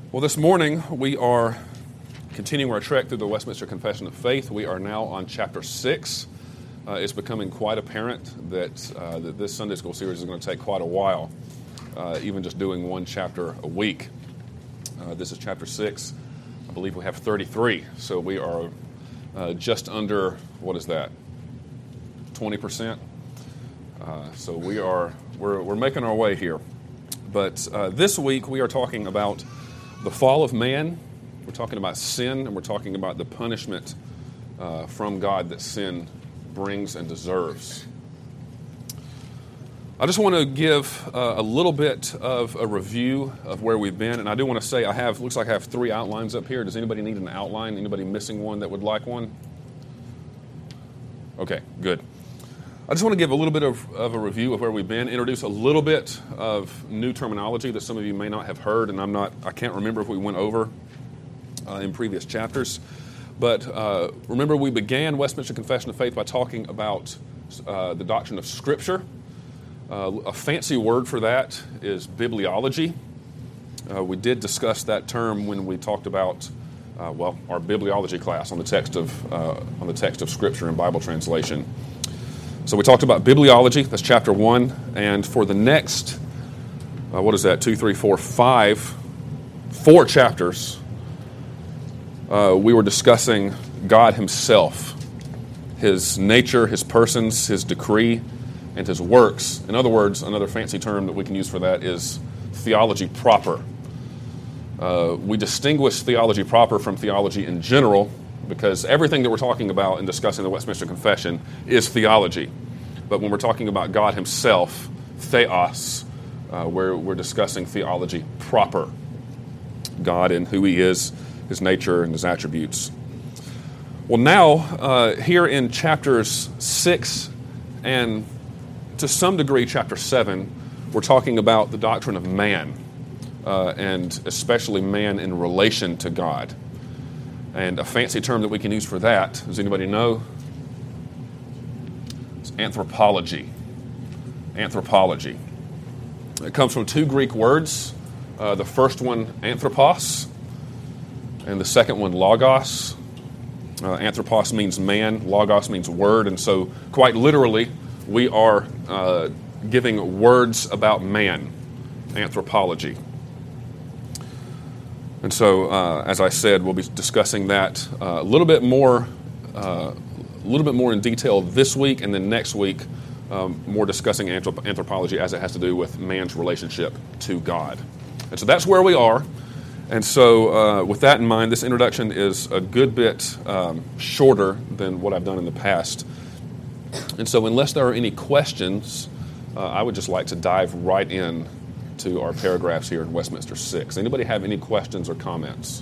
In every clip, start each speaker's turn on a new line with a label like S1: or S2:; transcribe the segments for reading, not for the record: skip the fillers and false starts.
S1: Well, this morning we are continuing our trek through the Westminster Confession of Faith. We are now on chapter 6. It's becoming quite apparent that this Sunday school series is going to take quite a while, even just doing one chapter a week. This is chapter 6. I believe we have 33, so we are just under, what is that, 20%? So we're making our way here. But this week we are talking about the fall of man. We're talking about sin, and we're talking about the punishment from God that sin brings and deserves. I just want to give a little bit of a review of where we've been, and I do want to say looks like I have 3 outlines up here. Does anybody need an outline? Anybody missing one that would like one? Okay, good. I just want to give a little bit of a review of where we've been, introduce a little bit of new terminology that some of you may not have heard, and I can't remember if we went over in previous chapters. But remember, we began Westminster Confession of Faith by talking about the doctrine of Scripture. A fancy word for that is bibliology. We did discuss that term when we talked about our bibliology class on the text of Scripture and Bible translation. So we talked about bibliology, that's chapter 1, and for the next, 4 chapters, we were discussing God Himself, His nature, His persons, His decree, and His works. In other words, another fancy term that we can use for that is theology proper. We distinguish theology proper from theology in general, because everything that we're talking about and discussing the Westminster Confession is theology. But when we're talking about God Himself, theos, we're discussing theology proper. God and who He is, His nature and His attributes. Well, now, here in chapters 6 and to some degree chapter 7, we're talking about the doctrine of man, and especially man in relation to God. And a fancy term that we can use for that, does anybody know? It's anthropology. Anthropology. It comes from 2 Greek words. The first one, anthropos, and the second one, logos. Anthropos means man, logos means word, and so quite literally, we are giving words about man, anthropology. And so, as I said, we'll be discussing that a little bit more in detail this week, and then next week, more discussing anthropology as it has to do with man's relationship to God. And so that's where we are. And so, with that in mind, this introduction is a good bit shorter than what I've done in the past. And so, unless there are any questions, I would just like to dive right in to our paragraphs here in Westminster 6. Anybody have any questions or comments?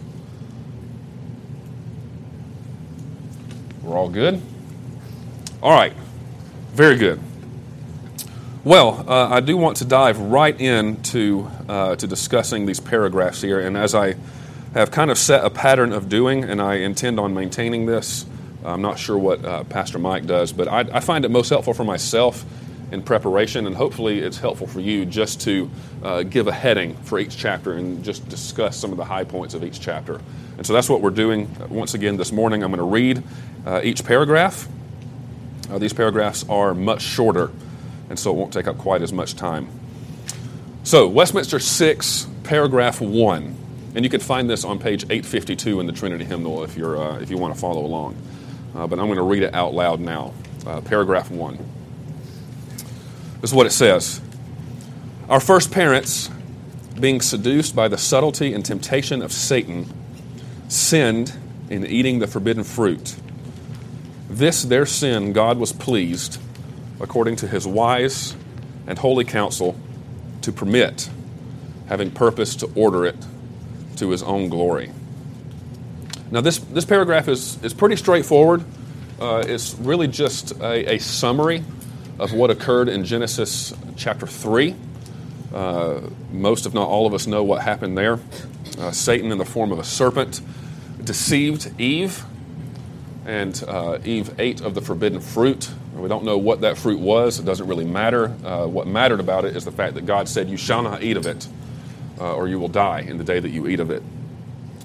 S1: We're all good? All right. Very good. Well, I do want to dive right into to discussing these paragraphs here, and as I have kind of set a pattern of doing, and I intend on maintaining this, I'm not sure what Pastor Mike does, but I find it most helpful for myself in preparation, and hopefully it's helpful for you just to give a heading for each chapter and just discuss some of the high points of each chapter. And so that's what we're doing. Once again, this morning I'm going to read each paragraph. These paragraphs are much shorter, and so it won't take up quite as much time. So, Westminster 6, paragraph 1. And you can find this on page 852 in the Trinity Hymnal if you want to follow along. But I'm going to read it out loud now. Paragraph 1. This is what it says. Our first parents, being seduced by the subtlety and temptation of Satan, sinned in eating the forbidden fruit. This their sin God was pleased, according to His wise and holy counsel, to permit, having purposed to order it to His own glory. Now this paragraph is pretty straightforward. It's really just a summary of what occurred in Genesis chapter 3. Most, if not all of us, know what happened there. Satan, in the form of a serpent, deceived Eve, and Eve ate of the forbidden fruit. We don't know what that fruit was. It doesn't really matter. What mattered about it is the fact that God said, "You shall not eat of it, or you will die in the day that you eat of it."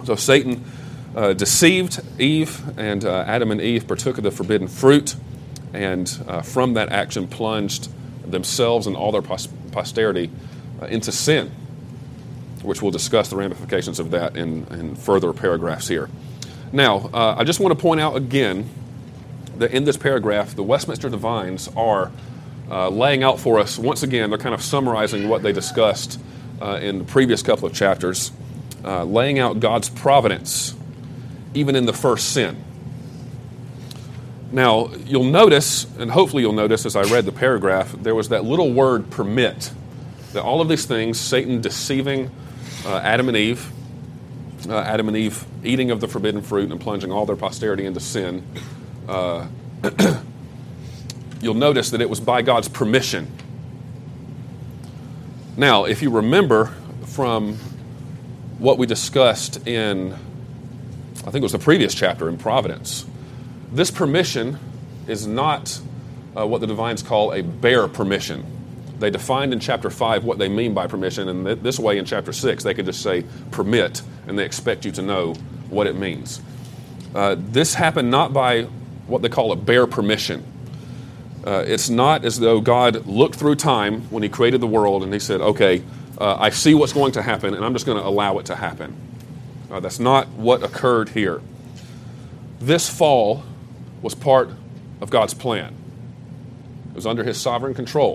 S1: So Satan deceived Eve, and Adam and Eve partook of the forbidden fruit, and from that action plunged themselves and all their posterity into sin, which we'll discuss the ramifications of that in further paragraphs here. Now, I just want to point out again that in this paragraph, the Westminster Divines are laying out for us, once again, they're kind of summarizing what they discussed in the previous couple of chapters, laying out God's providence, even in the first sin. Now, you'll notice, and hopefully you'll notice as I read the paragraph, there was that little word permit, that all of these things, Satan deceiving Adam and Eve eating of the forbidden fruit and plunging all their posterity into sin, you'll notice that it was by God's permission. Now, if you remember from what we discussed in, I think it was the previous chapter in Providence, this permission is not what the Divines call a bare permission. They defined in chapter 5 what they mean by permission, and this way in chapter 6 they could just say permit, and they expect you to know what it means. This happened not by what they call a bare permission. It's not as though God looked through time when he created the world and he said, okay, I see what's going to happen and I'm just going to allow it to happen. That's not what occurred here. This fall was part of God's plan. It was under his sovereign control.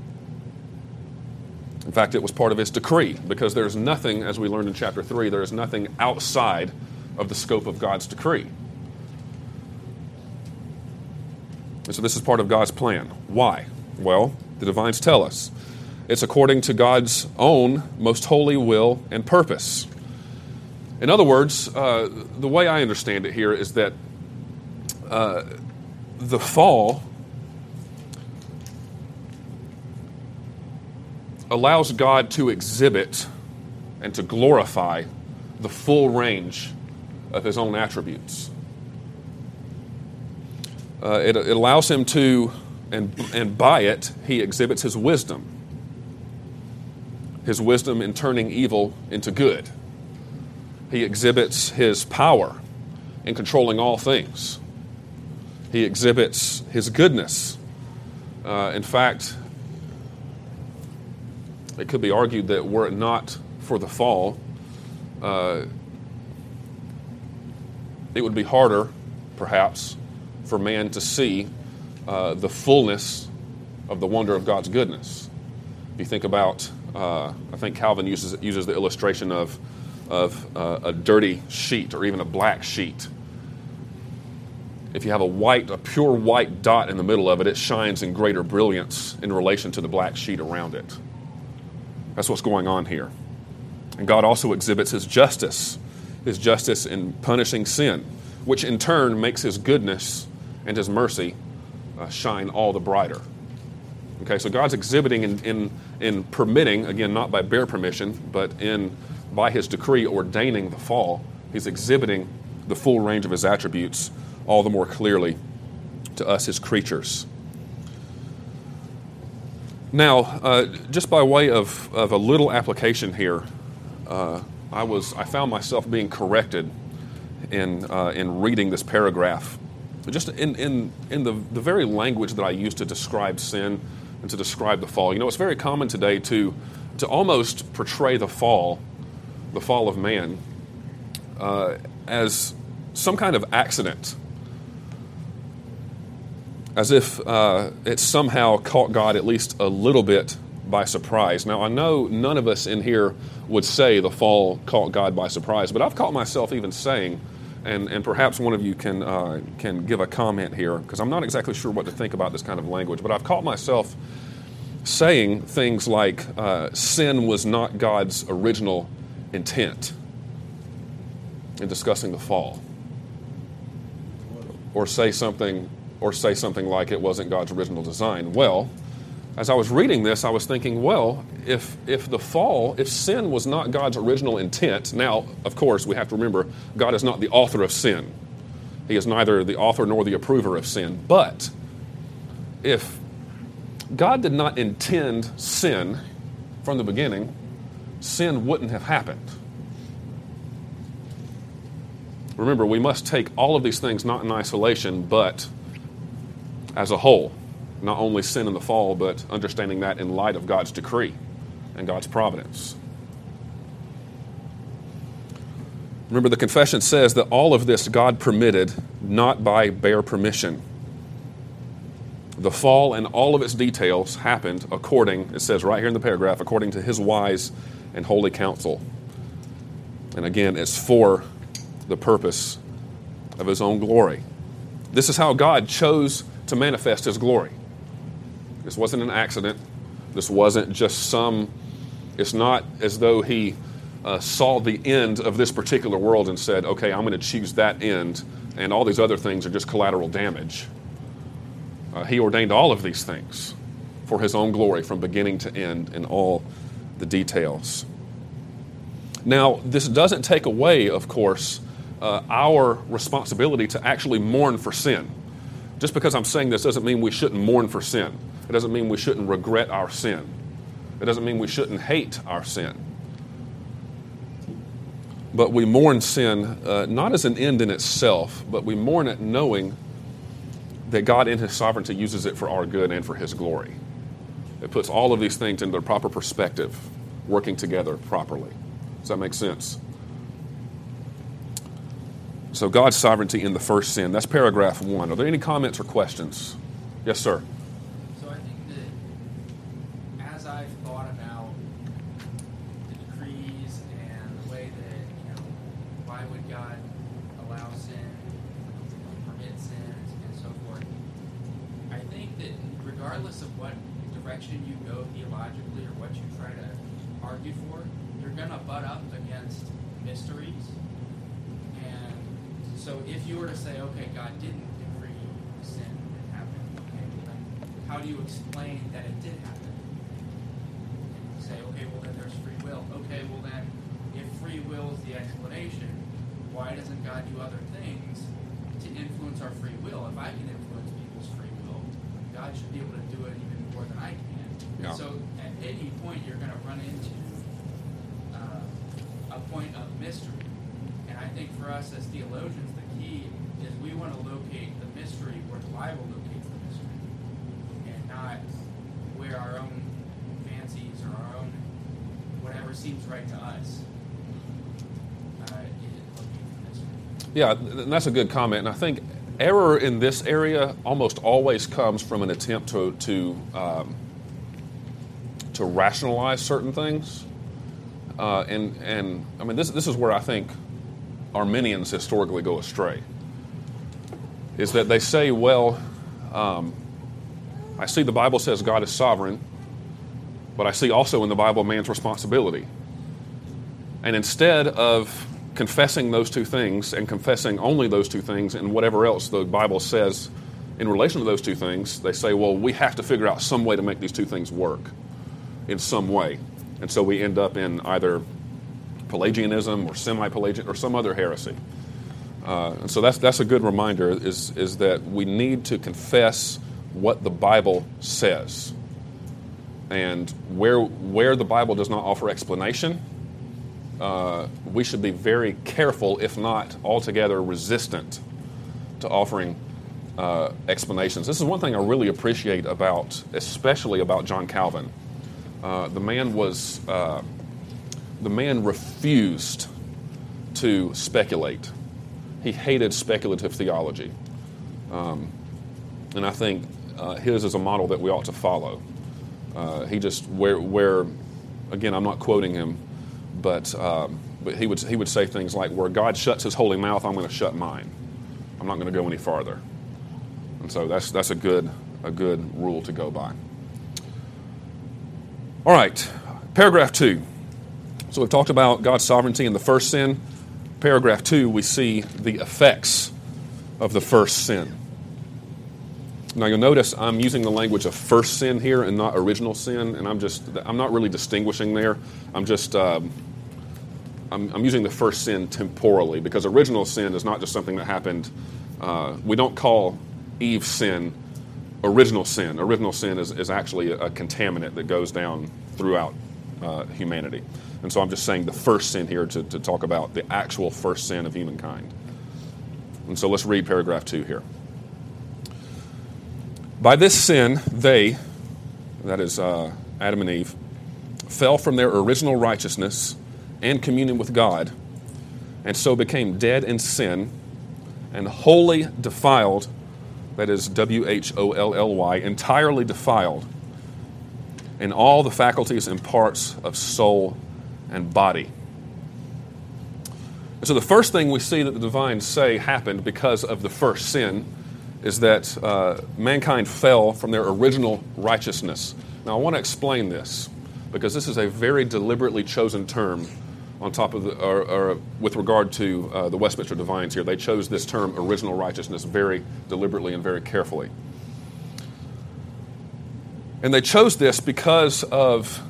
S1: In fact, it was part of his decree, because there's nothing, as we learned in chapter 3, there is nothing outside of the scope of God's decree. And so this is part of God's plan. Why? Well, the Divines tell us. It's according to God's own most holy will and purpose. In other words, the way I understand it here is that the fall allows God to exhibit and to glorify the full range of his own attributes. It allows him to, and by it, he exhibits his wisdom in turning evil into good. He exhibits his power in controlling all things. He exhibits his goodness. In fact, it could be argued that were it not for the fall, it would be harder, perhaps, for man to see the fullness of the wonder of God's goodness. If you think about, I think Calvin uses the illustration of a dirty sheet or even a black sheet. If you have a pure white dot in the middle of it, it shines in greater brilliance in relation to the black sheet around it. That's what's going on here. And God also exhibits his justice in punishing sin, which in turn makes his goodness and his mercy shine all the brighter. Okay, so God's exhibiting in permitting, again, not by bare permission, but by his decree ordaining the fall, he's exhibiting the full range of his attributes all the more clearly to us, his creatures. Now, just by way of a little application here, I found myself being corrected in reading this paragraph, just in the very language that I use to describe sin and to describe the fall. You know, it's very common today to almost portray the fall of man, as some kind of accident, as if it somehow caught God at least a little bit by surprise. Now, I know none of us in here would say the fall caught God by surprise, but I've caught myself even saying, and perhaps one of you can give a comment here, because I'm not exactly sure what to think about this kind of language, but I've caught myself saying things like sin was not God's original intent in discussing the fall, or say something like it wasn't God's original design. Well, as I was reading this, I was thinking, well, if sin was not God's original intent, now, of course, we have to remember, God is not the author of sin. He is neither the author nor the approver of sin. But if God did not intend sin from the beginning, sin wouldn't have happened. Remember, we must take all of these things not in isolation, but as a whole. Not only sin and the fall, but understanding that in light of God's decree and God's providence. Remember, the confession says that all of this God permitted, not by bare permission. The fall and all of its details happened according, it says right here in the paragraph, according to his wise and holy counsel. And again, it's for the purpose of his own glory. This is how God chose to manifest his glory. This wasn't an accident. This wasn't just it's not as though he saw the end of this particular world and said, okay, I'm going to choose that end, and all these other things are just collateral damage. He ordained all of these things for his own glory from beginning to end in all the details. Now, this doesn't take away, of course, our responsibility to actually mourn for sin. Just because I'm saying this doesn't mean we shouldn't mourn for sin. It doesn't mean we shouldn't regret our sin. It doesn't mean we shouldn't hate our sin. But we mourn sin not as an end in itself, but we mourn it knowing that God in his sovereignty uses it for our good and for his glory. It puts all of these things into their proper perspective, working together properly. Does that make sense? So God's sovereignty in the first sin. That's paragraph 1. Are there any comments or questions? Yes, sir.
S2: So I think that as I've thought about the decrees and the way that, why would God allow sin, permit sin, and so forth, I think that regardless of what direction you go theologically or what you try to argue for, you're going to butt up against mysteries. And so if you were to say, okay, God didn't decree sin to happen, okay, well then how do you explain that it did happen? And you say, okay, well then there's free will. Okay, well then if free will is the explanation, why doesn't God do other things to influence our free will? If I can influence people's free will, God should be able to do it even more than I can.
S1: Yeah.
S2: So at any point you're going to run into a point of mystery. And I think for us as theologians, the key is we want to locate the mystery where the Bible locates the mystery, and not where our own fancies or our own whatever seems right to us locates the mystery.
S1: Yeah, and that's a good comment. And I think error in this area almost always comes from an attempt to rationalize certain things. And I mean, this is where I think Arminians historically go astray, is that they say, well, I see the Bible says God is sovereign, but I see also in the Bible man's responsibility. And instead of confessing those two things and confessing only those two things and whatever else the Bible says in relation to those two things, they say, well, we have to figure out some way to make these two things work in some way. And so we end up in either Pelagianism or semi-Pelagian or some other heresy. And so that's a good reminder is that we need to confess what the Bible says. And where the Bible does not offer explanation, we should be very careful, if not altogether resistant to offering explanations. This is one thing I really appreciate especially about John Calvin. The man refused to speculate. He hated speculative theology. And I think his is a model that we ought to follow. He just, where again, I'm not quoting him, but he would say things like, where God shuts his holy mouth, I'm going to shut mine. I'm not going to go any farther. And so that's a good rule to go by. All right, paragraph 2. So we've talked about God's sovereignty in the first sin. Paragraph 2, we see the effects of the first sin. Now you'll notice I'm using the language of first sin here and not original sin, and I'm not really distinguishing there. I'm using the first sin temporally, because original sin is not just something that happened. We don't call Eve's sin original sin. Original sin is actually a contaminant that goes down throughout humanity. And so I'm just saying the first sin here to talk about the actual first sin of humankind. And so let's read paragraph 2 here. By this sin, they, that is Adam and Eve, fell from their original righteousness and communion with God, and so became dead in sin and wholly defiled, that is W-H-O-L-L-Y, entirely defiled in all the faculties and parts of soul and body. And so the first thing we see that the divines say happened because of the first sin is that mankind fell from their original righteousness. Now I want to explain this because this is a very deliberately chosen term on top of or with regard to the Westminster Divines here. They chose this term, original righteousness, very deliberately and very carefully. And they chose this because of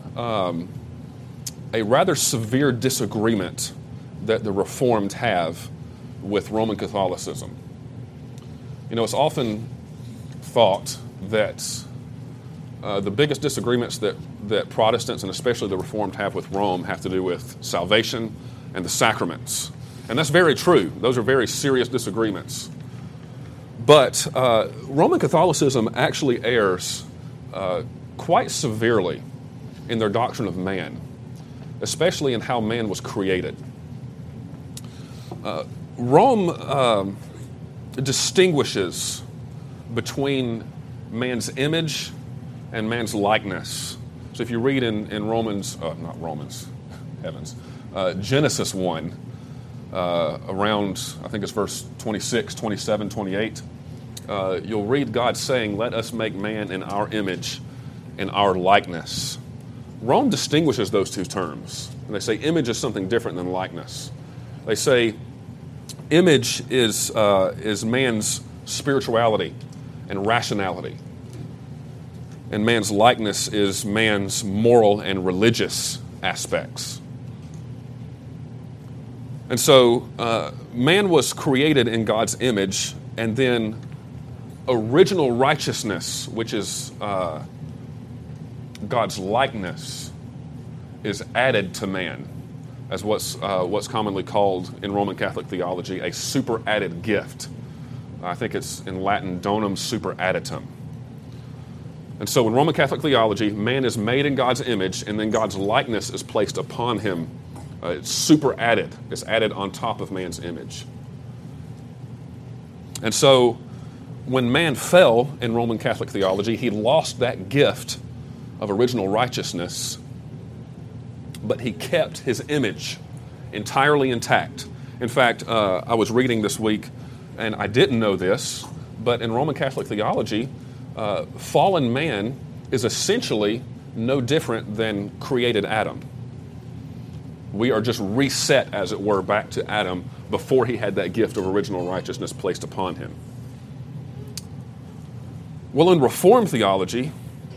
S1: a rather severe disagreement that the Reformed have with Roman Catholicism. You know, it's often thought that the biggest disagreements that Protestants, and especially the Reformed, have with Rome have to do with salvation and the sacraments. And that's very true. Those are very serious disagreements. But Roman Catholicism actually errs quite severely in their doctrine of man, especially in how man was created. Rome distinguishes between man's image and man's likeness. So if you read in Genesis 1, around, I think it's verse 26, 27, 28, you'll read God saying, "Let us make man in our image, in our likeness." Rome distinguishes those two terms. And they say image is something different than likeness. They say image is man's spirituality and rationality. And man's likeness is man's moral and religious aspects. And so man was created in God's image, and then original righteousness, which is God's likeness, is added to man as what's commonly called in Roman Catholic theology a superadded gift. I think it's in Latin donum superadditum. And so in Roman Catholic theology, man is made in God's image, and then God's likeness is placed upon him. It's superadded. It's added on top of man's image. And so when man fell in Roman Catholic theology, he lost that gift of original righteousness, but he kept his image entirely intact. In fact, I was reading this week, and I didn't know this, but in Roman Catholic theology, fallen man is essentially no different than created Adam. We are just reset, as it were, back to Adam before he had that gift of original righteousness placed upon him. Well, in Reformed theology,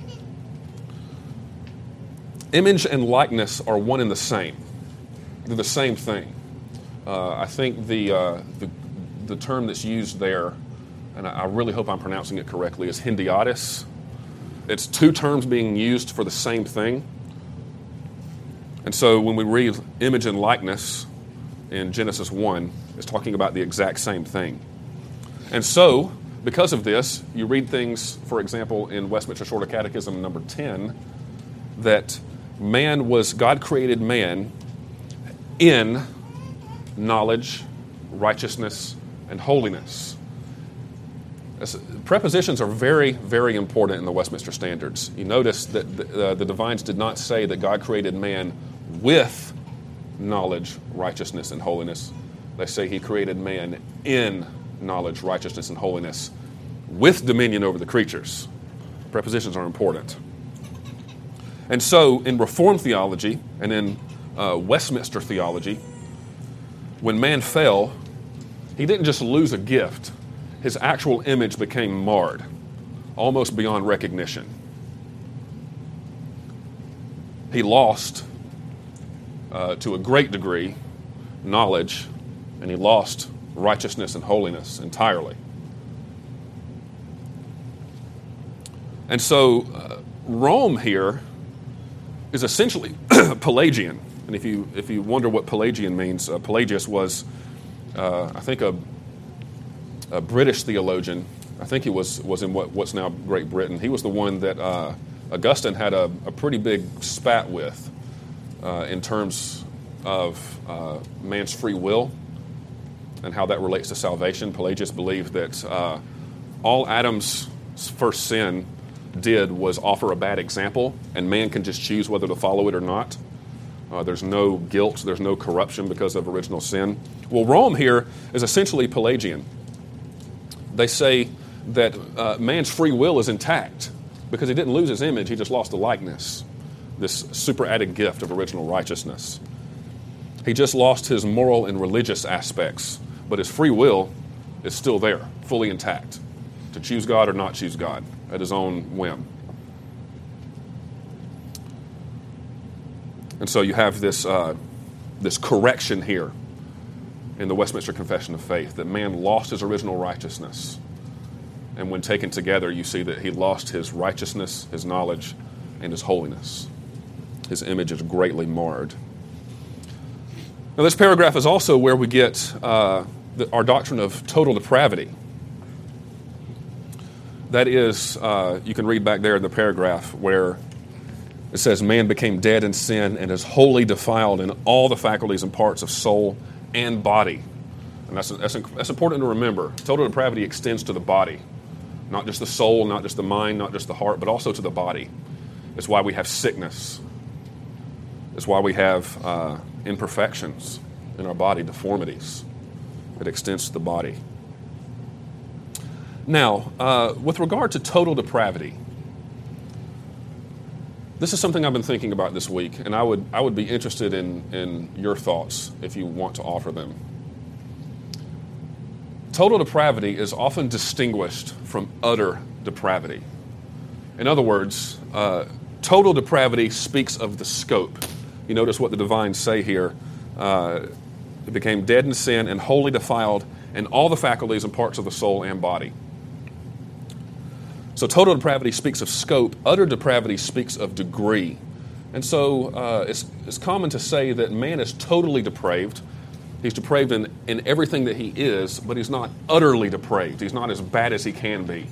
S1: image and likeness are one and the same. They're the same thing. I think the term that's used there, and I really hope I'm pronouncing it correctly, is hendiadys. It's two terms being used for the same thing. And so when we read image and likeness in Genesis 1, it's talking about the exact same thing. And so, because of this, you read things, for example, in Westminster Shorter Catechism number 10, that God created man in knowledge, righteousness, and holiness. Prepositions are very, very important in the Westminster Standards. You notice that the divines did not say that God created man with knowledge, righteousness, and holiness. They say he created man in knowledge, righteousness, and holiness with dominion over the creatures. Prepositions are important. And so in Reformed theology and in Westminster theology, when man fell, he didn't just lose a gift. His actual image became marred, almost beyond recognition. He lost, to a great degree, knowledge, and he lost righteousness and holiness entirely. And so Rome here is essentially Pelagian. And if you wonder what Pelagian means, Pelagius was, I think, a British theologian. I think he was in what's now Great Britain. He was the one that Augustine had a pretty big spat with in terms of man's free will and how that relates to salvation. Pelagius believed that all Adam's first sin did was offer a bad example, and man can just choose whether to follow it or not. There's no guilt, there's no corruption because of original sin. Well, Rome here is essentially Pelagian. They say that man's free will is intact because he didn't lose his image, he just lost the likeness, this super added gift of original righteousness. He just lost his moral and religious aspects, but his free will is still there, fully intact, to choose God or not choose God at his own whim. And so you have this correction here in the Westminster Confession of Faith, that man lost his original righteousness. And when taken together, you see that he lost his righteousness, his knowledge, and his holiness. His image is greatly marred. Now, this paragraph is also where we get our doctrine of total depravity. That is, you can read back there in the paragraph where it says, man became dead in sin and is wholly defiled in all the faculties and parts of soul and body. And that's important to remember. Total depravity extends to the body. Not just the soul, not just the mind, not just the heart, but also to the body. It's why we have sickness. It's why we have imperfections in our body, deformities. It extends to the body. Now, with regard to total depravity, this is something I've been thinking about this week, and I would be interested in your thoughts if you want to offer them. Total depravity is often distinguished from utter depravity. In other words, total depravity speaks of the scope. You notice what the divines say here. It became dead in sin and wholly defiled in all the faculties and parts of the soul and body. So total depravity speaks of scope. Utter depravity speaks of degree. And so it's common to say that man is totally depraved. He's depraved in everything that he is, but he's not utterly depraved. He's not as bad as he can be.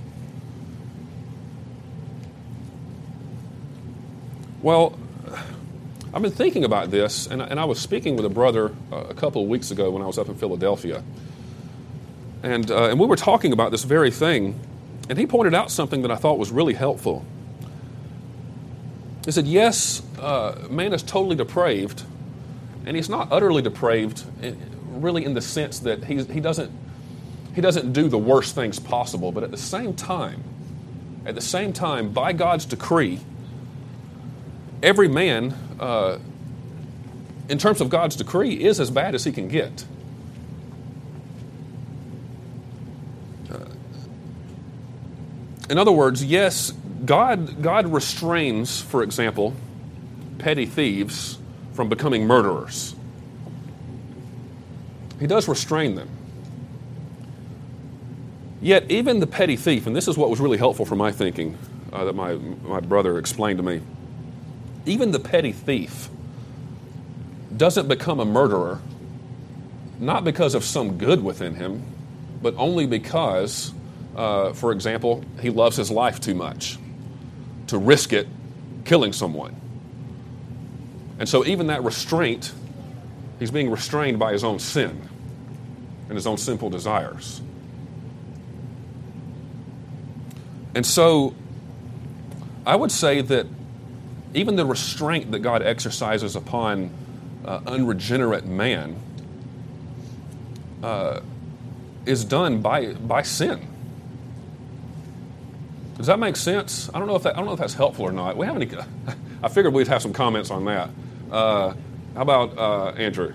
S1: Well, I've been thinking about this, and I was speaking with a brother a couple of weeks ago when I was up in Philadelphia. And we were talking about this very thing, and he pointed out something that I thought was really helpful. He said, yes, man is totally depraved, and he's not utterly depraved, really in the sense that he doesn't do the worst things possible. But at the same time, by God's decree, every man, in terms of God's decree, is as bad as he can get. In other words, yes, God restrains, for example, petty thieves from becoming murderers. He does restrain them. Yet even the petty thief, and this is what was really helpful for my thinking, that my brother explained to me, even the petty thief doesn't become a murderer, not because of some good within him, but only because, for example, he loves his life too much to risk it killing someone. And so even that restraint, he's being restrained by his own sin and his own sinful desires. And so I would say that even the restraint that God exercises upon unregenerate man is done by sin. Does that make sense? I don't know if that's helpful or not. We have any? I figured we'd have some comments on that. How about Andrew?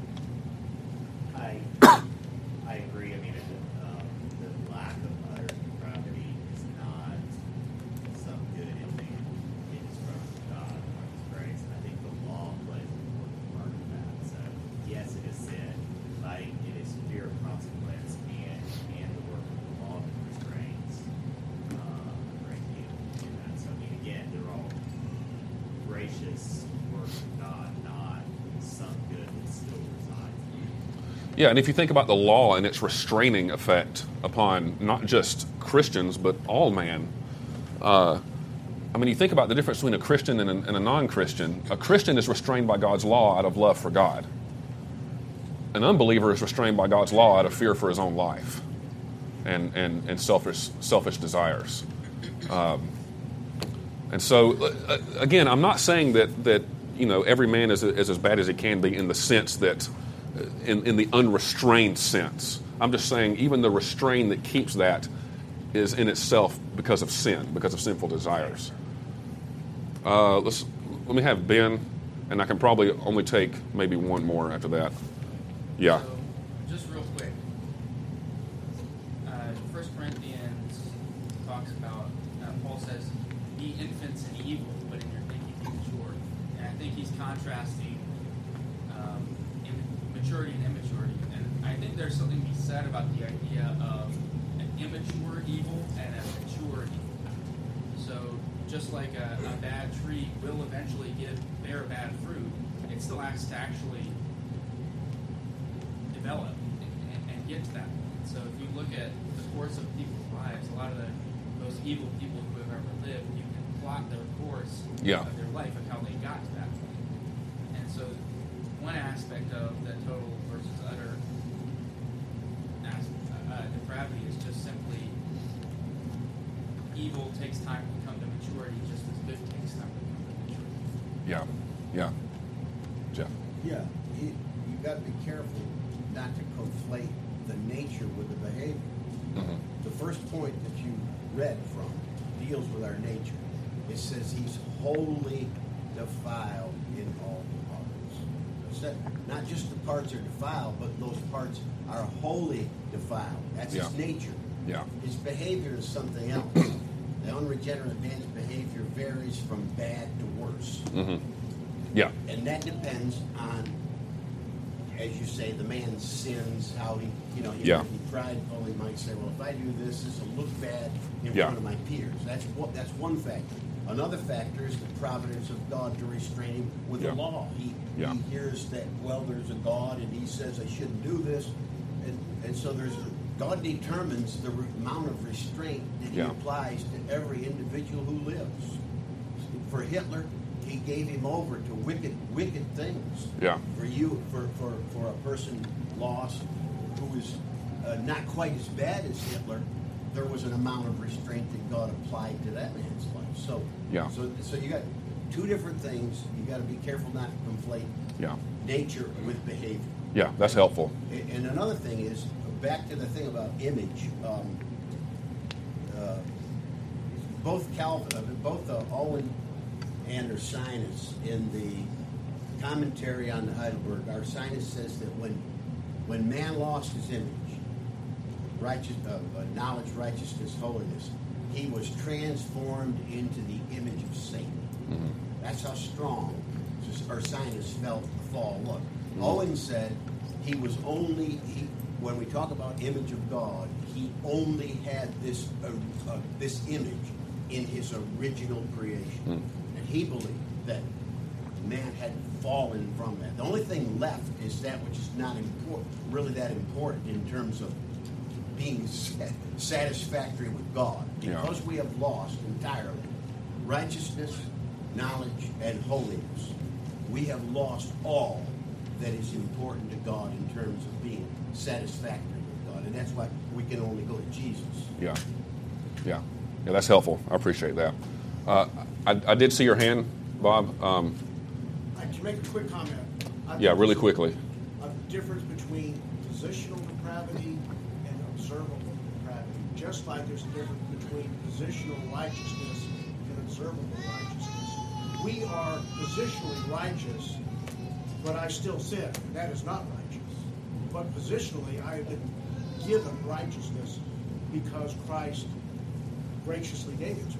S3: I agree. I mean, the lack of utter depravity is not some good in man. It is from God, from His grace. And I think the law plays an important part of that. So, yes, it is sin, but it is fear of consequence and the work of the law that restrains a great deal in that. So, I mean, again, they're all gracious works of God, not some good that's still
S1: Yeah, and if you think about the law and its restraining effect upon not just Christians, but all man, I mean, you think about the difference between a Christian and a non-Christian. A Christian is restrained by God's law out of love for God. An unbeliever is restrained by God's law out of fear for his own life and selfish desires. And so, again, I'm not saying that every man is as bad as he can be in the sense that, in the unrestrained sense. I'm just saying even the restraint that keeps that is in itself because of sin, because of sinful desires. Let me have Ben, and I can probably only take maybe one more after that. Yeah.
S2: So, just real quick, 1 Corinthians talks about, Paul says, be infants in evil, but in your thinking be mature. And I think he's contrasting maturity and immaturity. And I think there's something to be said about the idea of an immature evil and a mature evil. So just like a bad tree will eventually bear bad fruit, it still has to actually develop and get to that point. So if you look at the course of people's lives, a lot of those evil people who have ever lived, you can plot their course of their life of how they got to that point. And so one aspect of the total versus utter depravity is just simply evil takes time to come to maturity, just as good takes time to come to maturity.
S1: Yeah. Jeff.
S4: Yeah, you got to be careful not to conflate the nature with the behavior.
S1: Mm-hmm.
S4: The first point that you read from deals with our nature. It says he's wholly defiled in all parts. It said not just the parts are defiled, but those parts are wholly defiled. That's his nature.
S1: Yeah.
S4: His behavior is something else. The unregenerate man's behavior varies from bad to worse.
S1: Mm-hmm. Yeah.
S4: And that depends on, as you say, the man's sins, how he might be prideful. He might say, well, if I do this, this will look bad in front of my peers. That's one factor. Another factor is the providence of God to restrain him with the law. He hears that, well, there's a God, and he says I shouldn't do this. And so God determines the amount of restraint that he applies to every individual who lives. For Hitler, he gave him over to wicked things.
S1: Yeah.
S4: For a person lost who is not quite as bad as Hitler, there was an amount of restraint that God applied to that man's life. So you got two different things. You got to be careful not to conflate nature with behavior.
S1: Yeah, that's helpful.
S4: And another thing is, back to the thing about image. Both Owen and Ursinus, in the commentary on the Heidelberg, Ursinus says that when man lost his image, knowledge, righteousness, holiness, he was transformed into the image of Satan.
S1: Mm-hmm.
S4: That's how strong Ursinus felt the fall look.
S1: Mm-hmm.
S4: Owen said when we talk about image of God, he only had this image in his original creation.
S1: Mm.
S4: And he believed that man had fallen from that. The only thing left is that which is not really that important in terms of being satisfactory with God. Because we have lost entirely righteousness, knowledge, and holiness, we have lost all that is important to God in terms of being satisfactory with God. And that's why we can only go to Jesus.
S1: Yeah, that's helpful. I appreciate that. I did see your hand, Bob.
S5: I can make a quick comment.
S1: Really quickly.
S5: A difference between positional depravity and observable depravity. Just like there's a difference between positional righteousness and observable righteousness. We are positionally righteous, but I still sin, and that is not righteous. But positionally, I have been given righteousness because Christ graciously gave it to me.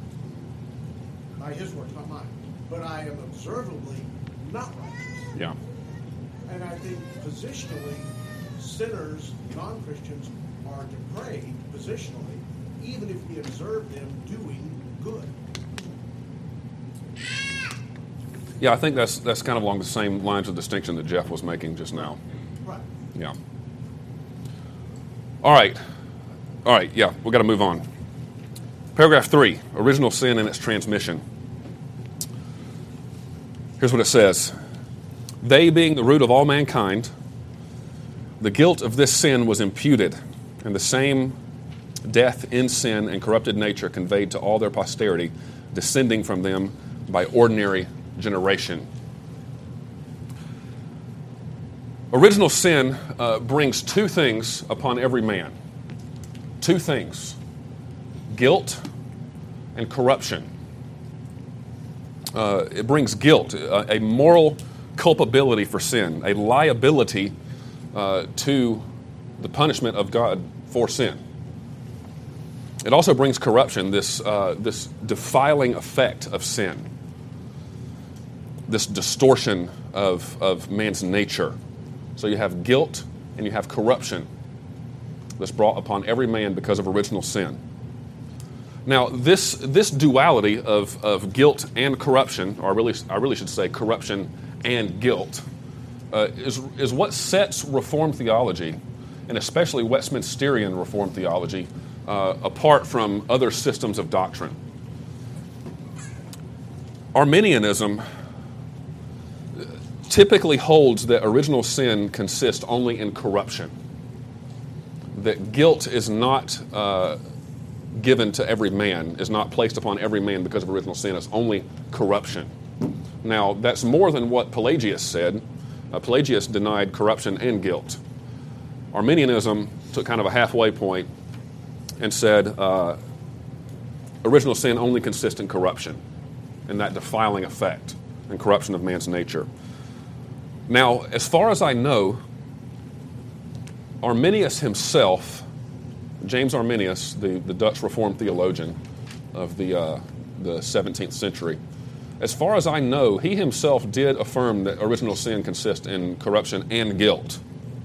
S5: By his works, not mine. But I am observably not righteous.
S1: Yeah.
S5: And I think positionally, sinners, non-Christians, are depraved positionally, even if we observe them doing good.
S1: Yeah, I think that's kind of along the same lines of distinction that Jeff was making just now.
S5: Right.
S1: Yeah. All right, yeah, we've got to move on. Paragraph 3, original sin and its transmission. Here's what it says. They, being the root of all mankind, the guilt of this sin was imputed, and the same death in sin and corrupted nature conveyed to all their posterity, descending from them by ordinary generation. Original sin brings two things upon every man. Two things. Guilt and corruption. It brings guilt, a moral culpability for sin, a liability to the punishment of God for sin. It also brings corruption, this defiling effect of sin, this distortion of man's nature. So you have guilt and you have corruption that's brought upon every man because of original sin. Now, this duality of guilt and corruption, or I really should say corruption and guilt, is what sets Reformed theology, and especially Westminsterian Reformed theology, apart from other systems of doctrine. Arminianism typically holds that original sin consists only in corruption, that guilt is not given to every man, is not placed upon every man because of original sin. It's only corruption. Now, that's more than what Pelagius said. Pelagius denied corruption and guilt. Arminianism took kind of a halfway point and said original sin only consists in corruption, in that defiling effect and corruption of man's nature. Now, as far as I know, Arminius himself, James Arminius, the Dutch Reformed theologian of the 17th century, as far as I know, he himself did affirm that original sin consists in corruption and guilt.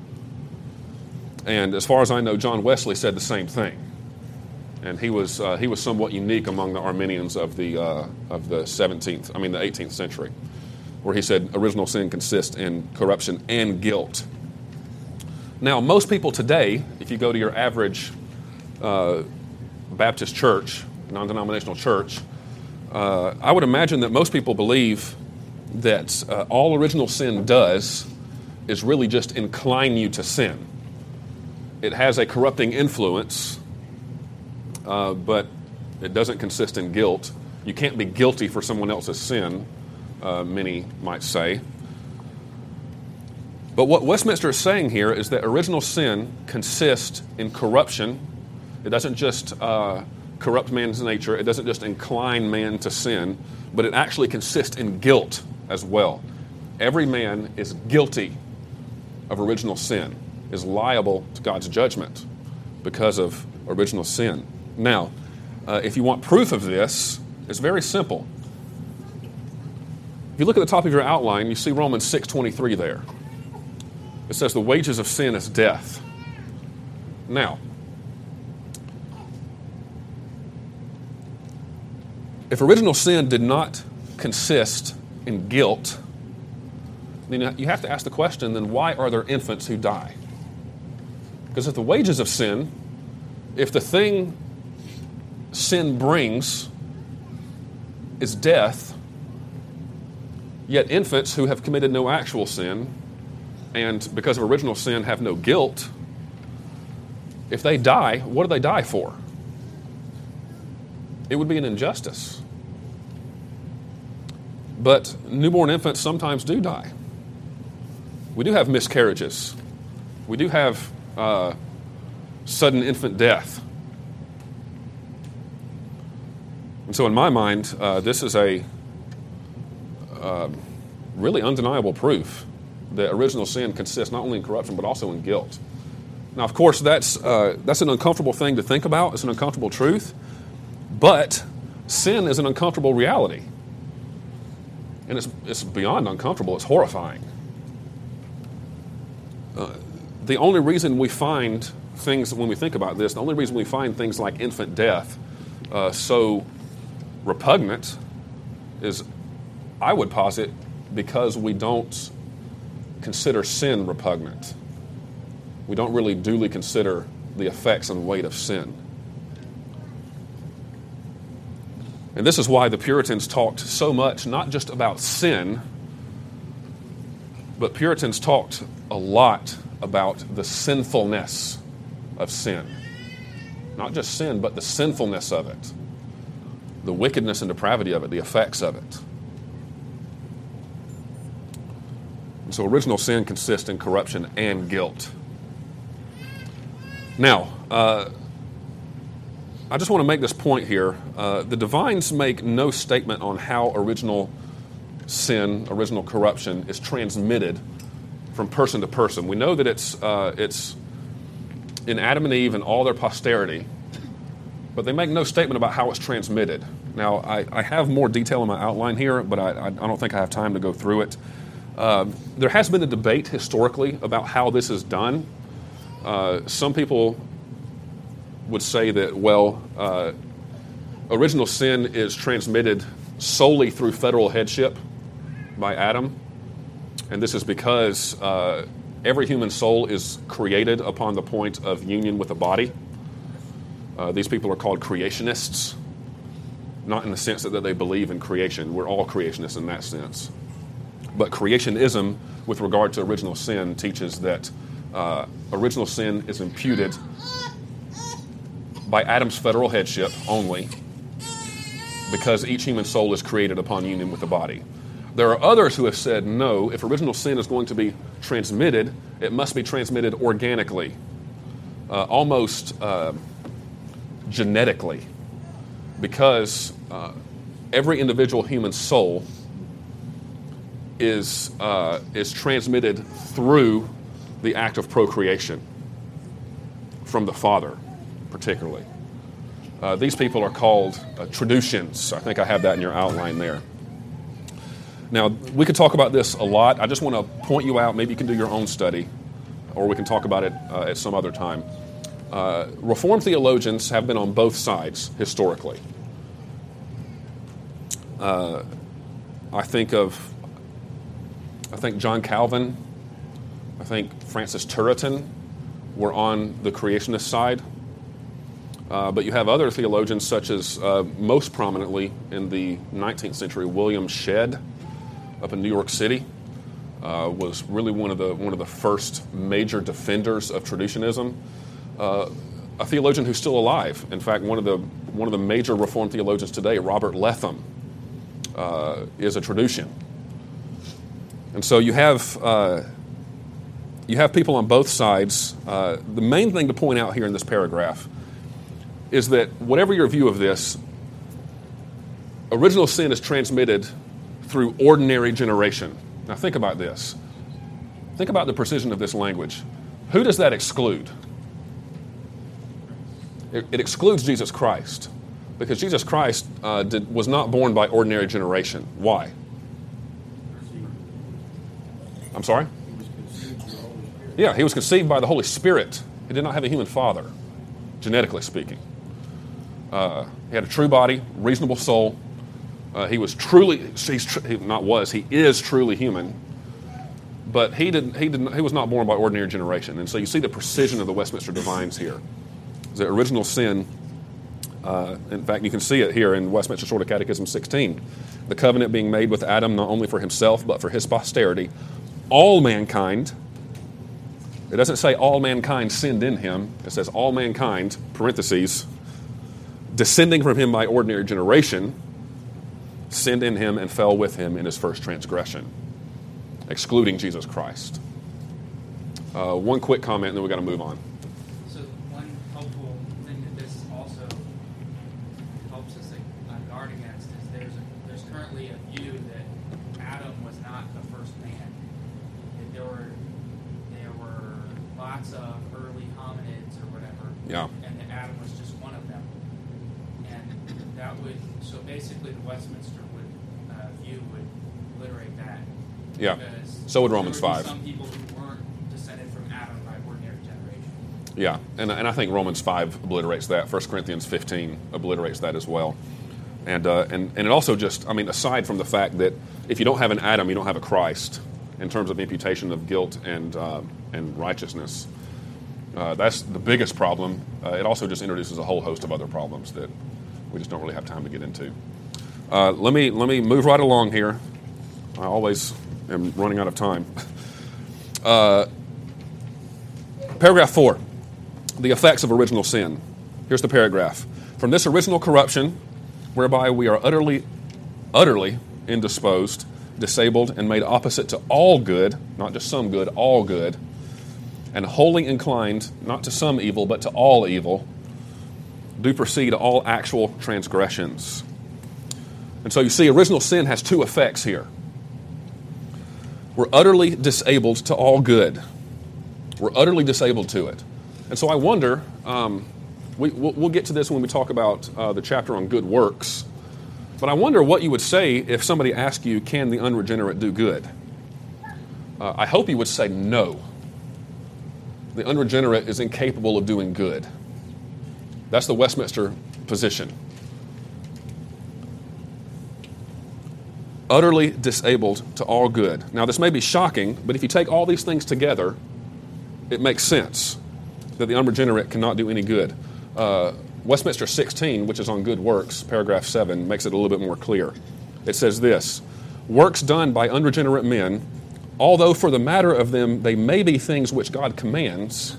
S1: And as far as I know, John Wesley said the same thing. And he was somewhat unique among the Arminians of the 18th century, where he said original sin consists in corruption and guilt. Now, most people today, if you go to your average Baptist church, non-denominational church, I would imagine that most people believe that all original sin does is really just incline you to sin. It has a corrupting influence, but it doesn't consist in guilt. You can't be guilty for someone else's sin, many might say. But what Westminster is saying here is that original sin consists in corruption. It doesn't just corrupt man's nature. It doesn't just incline man to sin, but it actually consists in guilt as well. Every man is guilty of original sin, is liable to God's judgment because of original sin. Now, if you want proof of this, it's very simple. If you look at the top of your outline, you see Romans 6:23 there. It says the wages of sin is death. Now, if original sin did not consist in guilt, then you have to ask the question, then why are there infants who die? Because if the wages of sin, if the thing sin brings is death, yet infants who have committed no actual sin and because of original sin have no guilt, if they die, what do they die for? It would be an injustice. But newborn infants sometimes do die. We do have miscarriages. We do have sudden infant death. And so in my mind, this is a really undeniable proof that original sin consists not only in corruption but also in guilt. Now, of course, that's an uncomfortable thing to think about. It's an uncomfortable truth. But sin is an uncomfortable reality. And it's beyond uncomfortable. It's horrifying. The only reason we find things, when we think about this, the only reason we find things like infant death so repugnant is, I would posit, because we don't consider sin repugnant. we don't really duly consider the effects and weight of sin. And this is why the Puritans talked so much, not just about sin, but Puritans talked a lot about the sinfulness of sin. Not just sin, but the sinfulness of it, the wickedness and depravity of it, the effects of it. And so original sin consists in corruption and guilt. Now, I just want to make this point here. The divines make no statement on how original sin, original corruption, is transmitted from person to person. We know that it's in Adam and Eve and all their posterity, but they make no statement about how it's transmitted. Now, I have more detail in my outline here, but I don't think I have time to go through it. There has been a debate historically about how this is done. Some people would say that, original sin is transmitted solely through federal headship by Adam, and this is because every human soul is created upon the point of union with a body. These people are called creationists, not in the sense that they believe in creation. We're all creationists in that sense. But creationism, with regard to original sin, teaches that original sin is imputed by Adam's federal headship only, because each human soul is created upon union with the body. There are others who have said, no, if original sin is going to be transmitted, it must be transmitted organically, almost genetically, because every individual human soul is transmitted through the act of procreation from the Father, particularly. These people are called traducians. I think I have that in your outline there. Now, we could talk about this a lot. I just want to point you out. Maybe you can do your own study, or we can talk about it at some other time. Reformed theologians have been on both sides historically. I think John Calvin, I think Francis Turretin were on the creationist side. But you have other theologians, such as most prominently in the 19th century, William Shedd up in New York City, was really one of the first major defenders of traducianism. A theologian who's still alive. In fact, one of the major Reformed theologians today, Robert Letham, is a traducian. And so you have people on both sides. The main thing to point out here in this paragraph is that whatever your view of this, original sin is transmitted through ordinary generation. Now think about this. Think about the precision of this language. Who does that exclude? It excludes Jesus Christ, because Jesus Christ was not born by ordinary generation. Why? I'm sorry? Yeah, he was conceived by the Holy Spirit. He did not have a human father, genetically speaking. He had a true body, reasonable soul. He is truly human, but he was not born by ordinary generation. And so you see the precision of the Westminster Divines here. The original sin, in fact, you can see it here in Westminster Shorter Catechism 16. The covenant being made with Adam not only for himself, but for his posterity, all mankind. It doesn't say all mankind sinned in him. It says all mankind, parentheses, descending from him by ordinary generation, sinned in him and fell with him in his first transgression, excluding Jesus Christ. One quick comment, and then we've got to move on.
S2: So one helpful thing that this also helps us guard against is there's currently a view that Adam was not the first man. That there were lots of early hominids or whatever,
S1: Yeah.
S2: and that Adam was just one of them. And that would, so basically the Westminster view would obliterate that.
S1: Yeah.
S2: Because
S1: So would Romans
S2: there would
S1: 5.
S2: be some people who weren't descended from Adam by ordinary generation.
S1: Yeah, and I think Romans 5 obliterates that. 1 Corinthians 15 obliterates that as well. And it also just, aside from the fact that if you don't have an Adam, you don't have a Christ in terms of imputation of guilt and righteousness. That's the biggest problem. It also just introduces a whole host of other problems that we just don't really have time to get into. Let me move right along here. I always am running out of time. Paragraph 4, the effects of original sin. Here's the paragraph. From this original corruption, whereby we are utterly indisposed, disabled, and made opposite to all good, not just some good, all good, and wholly inclined, not to some evil, but to all evil, do proceed all actual transgressions. And so you see, original sin has two effects here. We're utterly disabled to all good. We're utterly disabled to it. And so I wonder, we'll get to this when we talk about the chapter on good works, but I wonder what you would say if somebody asked you, can the unregenerate do good? I hope you would say no. The unregenerate is incapable of doing good. That's the Westminster position. Utterly disabled to all good. Now, this may be shocking, but if you take all these things together, it makes sense that the unregenerate cannot do any good. Westminster 16, which is on good works, paragraph 7, makes it a little bit more clear. It says this: works done by unregenerate men, although for the matter of them they may be things which God commands,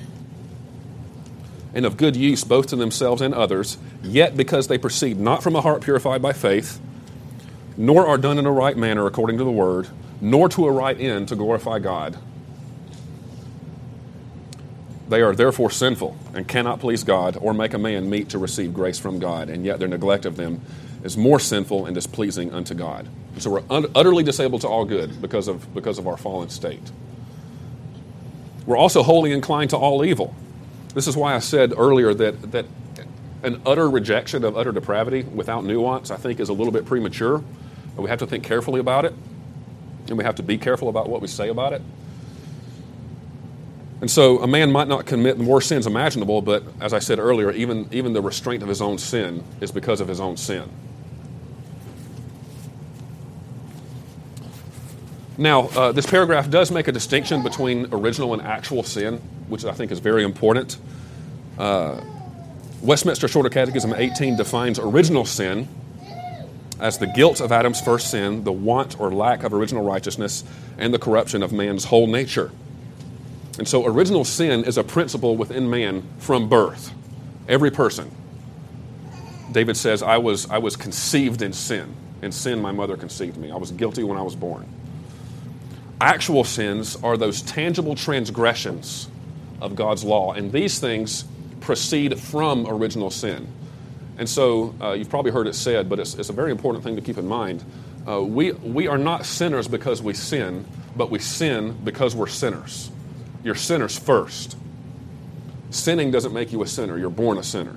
S1: and of good use both to themselves and others, yet because they proceed not from a heart purified by faith, nor are done in a right manner according to the word, nor to a right end to glorify God, they are therefore sinful and cannot please God or make a man meet to receive grace from God, and yet their neglect of them is more sinful and displeasing unto God. And so we're utterly disabled to all good because of our fallen state. We're also wholly inclined to all evil. This is why I said earlier that an utter rejection of utter depravity without nuance, I think, is a little bit premature. But we have to think carefully about it, and we have to be careful about what we say about it. And so a man might not commit the worst sins imaginable, but as I said earlier, even the restraint of his own sin is because of his own sin. Now, this paragraph does make a distinction between original and actual sin, which I think is very important. Westminster Shorter Catechism 18 defines original sin as the guilt of Adam's first sin, the want or lack of original righteousness, and the corruption of man's whole nature. And so original sin is a principle within man from birth. Every person. David says, I was conceived in sin. In sin my mother conceived me. I was guilty when I was born. Actual sins are those tangible transgressions of God's law. And these things proceed from original sin. And so you've probably heard it said, but it's a very important thing to keep in mind. We are not sinners because we sin, but we sin because we're sinners. You're sinners first. Sinning doesn't make you a sinner. You're born a sinner.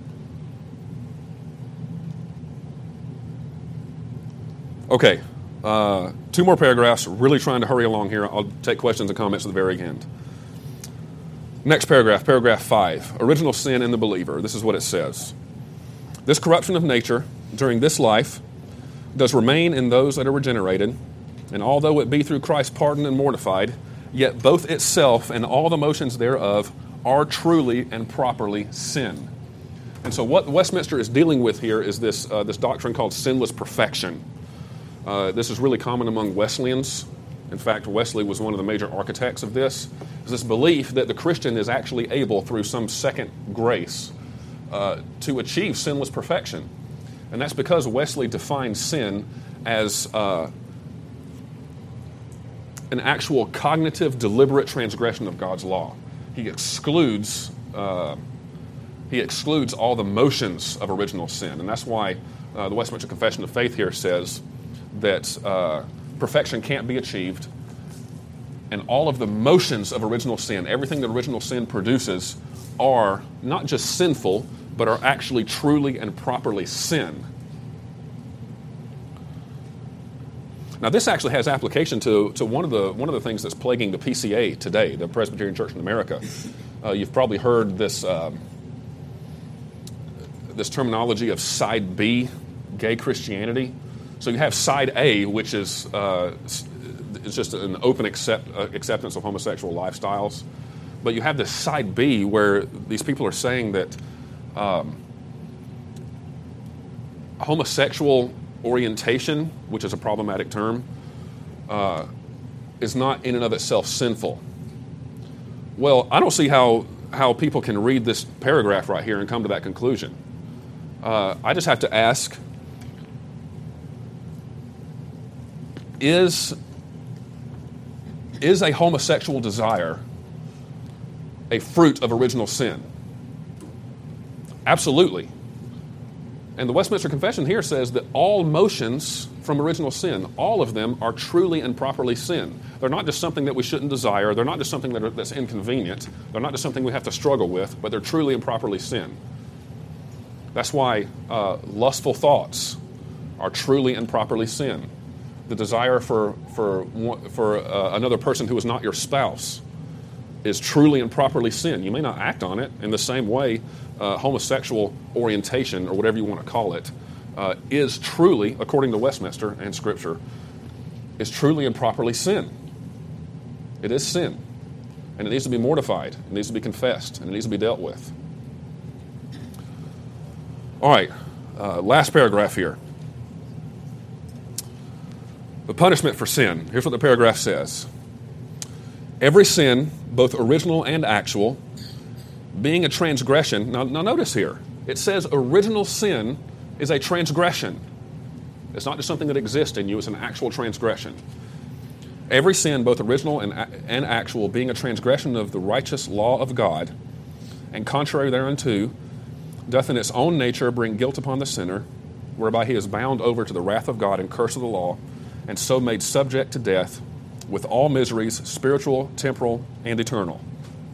S1: Okay, 2 more paragraphs. Really trying to hurry along here. I'll take questions and comments at the very end. Next paragraph, paragraph 5. Original sin in the believer. This is what it says. This corruption of nature during this life does remain in those that are regenerated, and although it be through Christ pardoned and mortified, yet both itself and all the motions thereof are truly and properly sin. And so what Westminster is dealing with here is this doctrine called sinless perfection. This is really common among Wesleyans. In fact, Wesley was one of the major architects of this. It's this belief that the Christian is actually able, through some second grace, to achieve sinless perfection. And that's because Wesley defined sin as an actual cognitive, deliberate transgression of God's law. He excludes all the motions of original sin. And that's why the Westminster Confession of Faith here says that perfection can't be achieved, and all of the motions of original sin, everything that original sin produces, are not just sinful, but are actually truly and properly sin. Now, this actually has application to one of the things that's plaguing the PCA today, the Presbyterian Church in America. You've probably heard this terminology of side B, gay Christianity. So you have side A, which is just an open acceptance of homosexual lifestyles. But you have this side B where these people are saying that homosexual orientation, which is a problematic term, is not in and of itself sinful. Well, I don't see how people can read this paragraph right here and come to that conclusion. I just have to ask, is a homosexual desire a fruit of original sin? Absolutely. And the Westminster Confession here says that all motions from original sin, all of them are truly and properly sin. They're not just something that we shouldn't desire. They're not just something that's inconvenient. They're not just something we have to struggle with, but they're truly and properly sin. That's why lustful thoughts are truly and properly sin. The desire for another person who is not your spouse is truly and properly sin. You may not act on it in the same way. Homosexual orientation, or whatever you want to call it, is truly, according to Westminster and Scripture, is truly and properly sin. It is sin. And it needs to be mortified. It needs to be confessed. And it needs to be dealt with. All right, last paragraph here. The punishment for sin. Here's what the paragraph says. Every sin, both original and actual, being a transgression. Now notice here, it says original sin is a transgression. It's not just something that exists in you, it's an actual transgression. Every sin, both original and actual, being a transgression of the righteous law of God, and contrary thereunto, doth in its own nature bring guilt upon the sinner, whereby he is bound over to the wrath of God and curse of the law, and so made subject to death, with all miseries, spiritual, temporal, and eternal.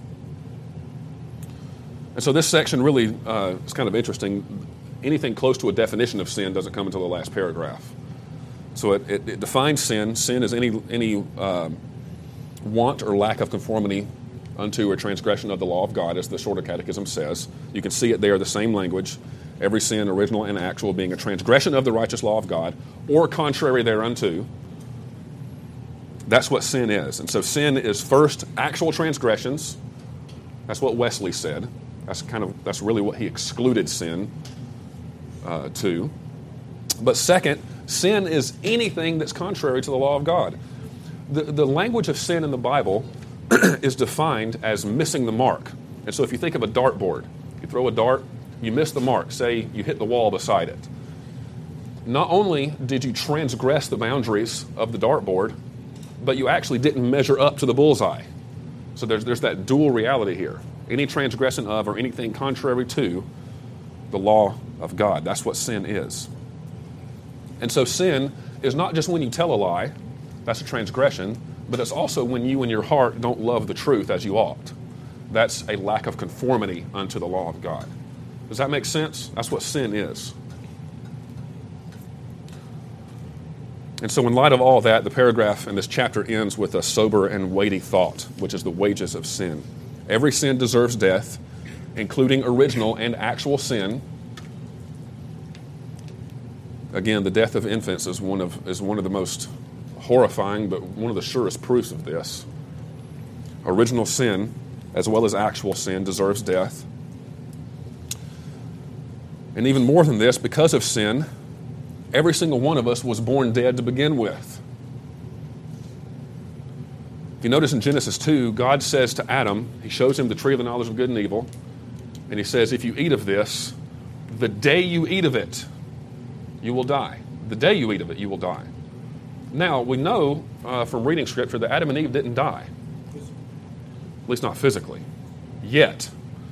S1: And so this section really is kind of interesting. Anything close to a definition of sin doesn't come until the last paragraph. So it defines sin. Sin is any want or lack of conformity unto or transgression of the law of God, as the Shorter Catechism says. You can see it there, the same language. Every sin, original and actual, being a transgression of the righteous law of God, or contrary thereunto. That's what sin is. And so sin is first actual transgressions. That's what Wesley said. That's really what he excluded sin to. But second, sin is anything that's contrary to the law of God. The language of sin in the Bible is defined as missing the mark. And so if you think of a dartboard, you throw a dart, you miss the mark. Say you hit the wall beside it. Not only did you transgress the boundaries of the dartboard, but you actually didn't measure up to the bullseye. So there's that dual reality here. Any transgression of or anything contrary to the law of God. That's what sin is. And so sin is not just when you tell a lie, that's a transgression, but it's also when you in your heart don't love the truth as you ought. That's a lack of conformity unto the law of God. Does that make sense? That's what sin is. And so in light of all that, the paragraph in this chapter ends with a sober and weighty thought, which is the wages of sin. Every sin deserves death, including original and actual sin. Again, the death of infants is one of the most horrifying, but one of the surest proofs of this. Original sin, as well as actual sin, deserves death. And even more than this, because of sin, every single one of us was born dead to begin with. If you notice in Genesis 2, God says to Adam, he shows him the tree of the knowledge of good and evil, and he says, if you eat of this, the day you eat of it, you will die. The day you eat of it, you will die. Now, we know from reading Scripture that Adam and Eve didn't die. At least not physically. Yet,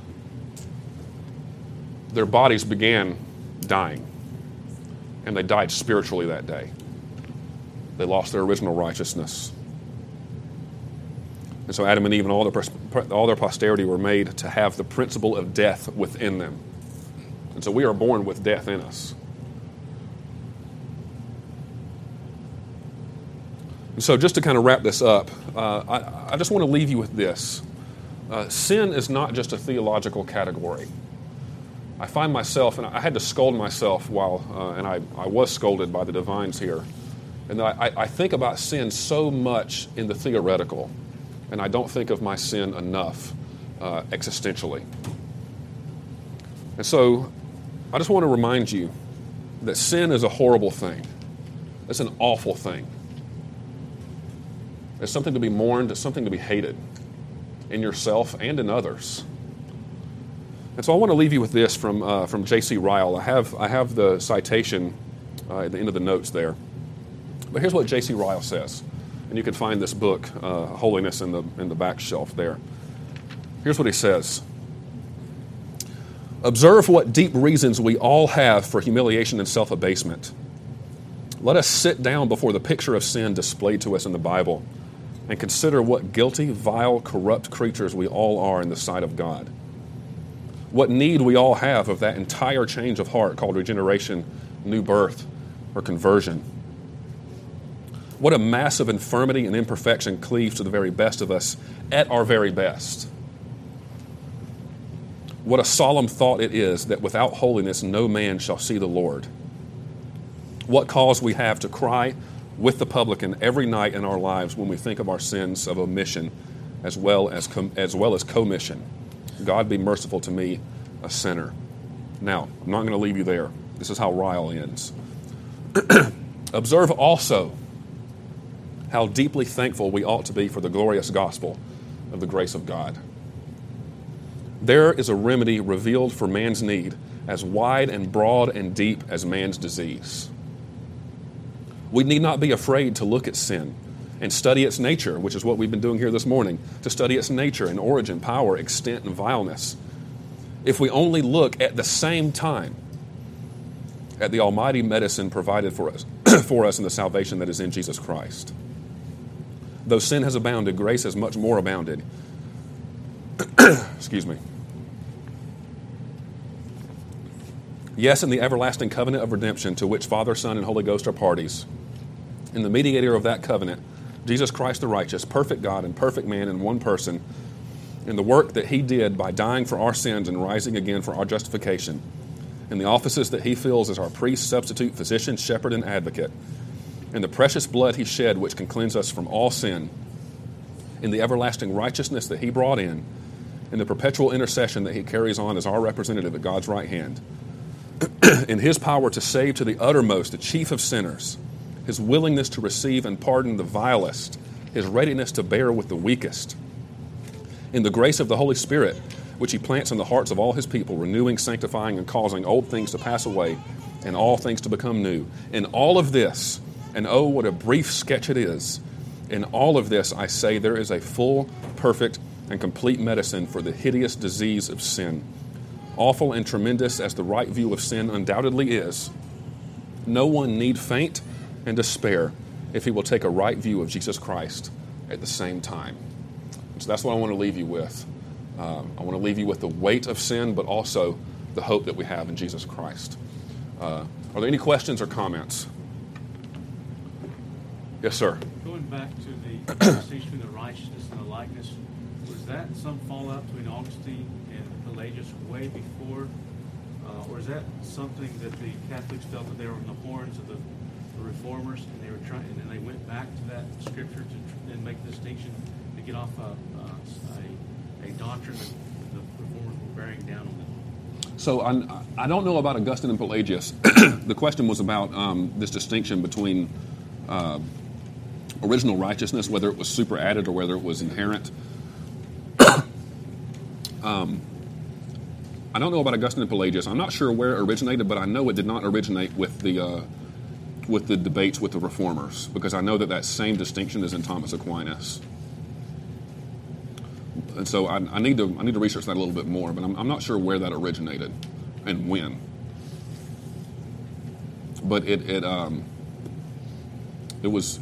S1: their bodies began dying. And they died spiritually that day. They lost their original righteousness. And so Adam and Eve and all their posterity were made to have the principle of death within them. And so we are born with death in us. And so just to kind of wrap this up, I just want to leave you with this. Sin is not just a theological category. I find myself, and I had to scold myself and I was scolded by the divines here, and I think about sin so much in the theoretical, and I don't think of my sin enough existentially. And so I just want to remind you that sin is a horrible thing. It's an awful thing. It's something to be mourned. It's something to be hated in yourself and in others. And so I want to leave you with this from J.C. Ryle. I have the citation at the end of the notes there. But here's what J.C. Ryle says. And you can find this book, Holiness, in the back shelf there. Here's what he says. Observe what deep reasons we all have for humiliation and self-abasement. Let us sit down before the picture of sin displayed to us in the Bible and consider what guilty, vile, corrupt creatures we all are in the sight of God. What need we all have of that entire change of heart called regeneration, new birth, or conversion. What a mass of infirmity and imperfection cleaves to the very best of us at our very best. What a solemn thought it is that without holiness no man shall see the Lord. What cause we have to cry with the publican every night in our lives when we think of our sins of omission as well as commission. God be merciful to me, a sinner. Now, I'm not going to leave you there. This is how Ryle ends. Observe also how deeply thankful we ought to be for the glorious gospel of the grace of God. There is a remedy revealed for man's need as wide and broad and deep as man's disease. We need not be afraid to look at sin and study its nature, which is what we've been doing here this morning, to study its nature and origin, power, extent, and vileness. If we only look at the same time at the almighty medicine provided for us, for us in the salvation that is in Jesus Christ. Though sin has abounded, grace has much more abounded. Excuse me. Yes, in the everlasting covenant of redemption to which Father, Son, and Holy Ghost are parties. In the mediator of that covenant, Jesus Christ the righteous, perfect God and perfect man in one person, in the work that he did by dying for our sins and rising again for our justification, in the offices that he fills as our priest, substitute, physician, shepherd, and advocate, in the precious blood he shed which can cleanse us from all sin, in the everlasting righteousness that he brought in the perpetual intercession that he carries on as our representative at God's right hand, in his power to save to the uttermost the chief of sinners, his willingness to receive and pardon the vilest, his readiness to bear with the weakest, in the grace of the Holy Spirit, which he plants in the hearts of all his people, renewing, sanctifying, and causing old things to pass away and all things to become new. In all of this, and oh, what a brief sketch it is, in all of this, I say there is a full, perfect, and complete medicine for the hideous disease of sin. Awful and tremendous as the right view of sin undoubtedly is, no one need faint and despair if he will take a right view of Jesus Christ at the same time. So that's what I want to leave you with. I want to leave you with the weight of sin, but also the hope that we have in Jesus Christ. Are there any questions or comments? Yes, sir.
S6: Going back to the conversation between the righteousness and the likeness, was that some fallout between Augustine and Pelagius way before, or is that something that the Catholics felt that they were on the horns of the Reformers, and they were trying, and they went back to that scripture to then make the distinction to get off a doctrine that the Reformers were bearing down on them?
S1: So I don't know about Augustine and Pelagius. The question was about this distinction between original righteousness, whether it was superadded or whether it was inherent. I don't know about Augustine and Pelagius. I'm not sure where it originated, but I know it did not originate with the debates with the Reformers, because I know that same distinction is in Thomas Aquinas. And so I need to research that a little bit more, but I'm not sure where that originated and when. But it was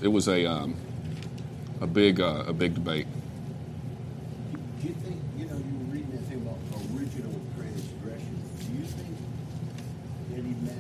S1: a big debate.
S4: Do you think, you were reading that thing about original transgression. Do you think that he meant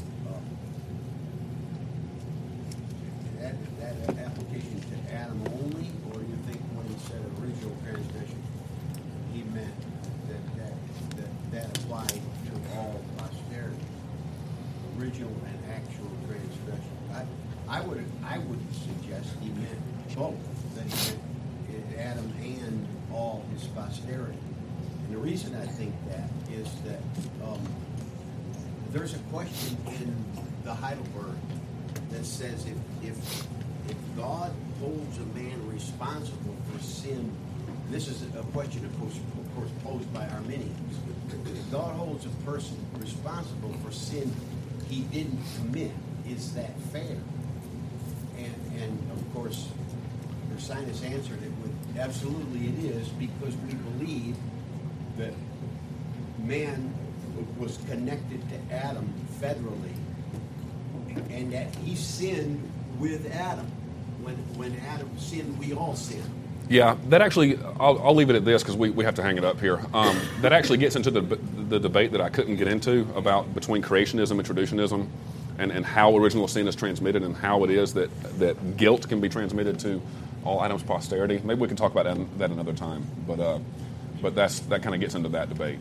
S4: that application to Adam only, or do you think when he said original transgression, he meant that applied to all posterity? Original and actual transgression. I would suggest he meant both, that he meant Adam and all his posterity. And the reason I think that is that there's a question in the Heidelberg that says if God holds a man responsible for sin, and this is a question, of course, posed by Arminians. If God holds a person responsible for sin he didn't commit, is that fair? And of course, Ursinus answered it with, absolutely it is, because we believe that man was connected to Adam federally, and that he sinned with Adam. When Adam sinned, we all sinned.
S1: Yeah, that actually, I'll leave it at this because we have to hang it up here. That actually gets into the debate that I couldn't get into about between creationism and traditionism, and how original sin is transmitted, and how it is that guilt can be transmitted to all Adam's posterity. Maybe we can talk about that another time, but that kind of gets into that debate.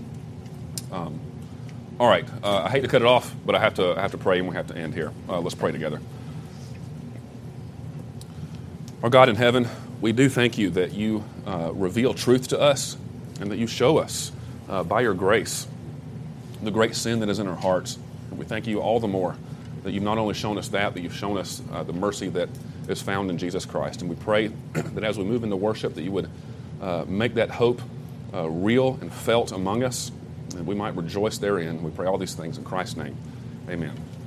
S1: All right, I hate to cut it off, but I have to pray, and we have to end here. Let's pray together. Our God in heaven, we do thank you that you reveal truth to us, and that you show us by your grace the great sin that is in our hearts. And we thank you all the more that you've not only shown us that, but you've shown us the mercy that is found in Jesus Christ. And we pray that as we move into worship, that you would make that hope real and felt among us, and we might rejoice therein. We pray all these things in Christ's name. Amen.